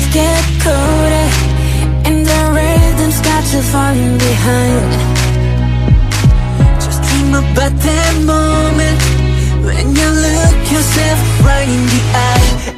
get caught up in the rhythm's got you falling behind. Just dream about that moment when you look yourself right in the eye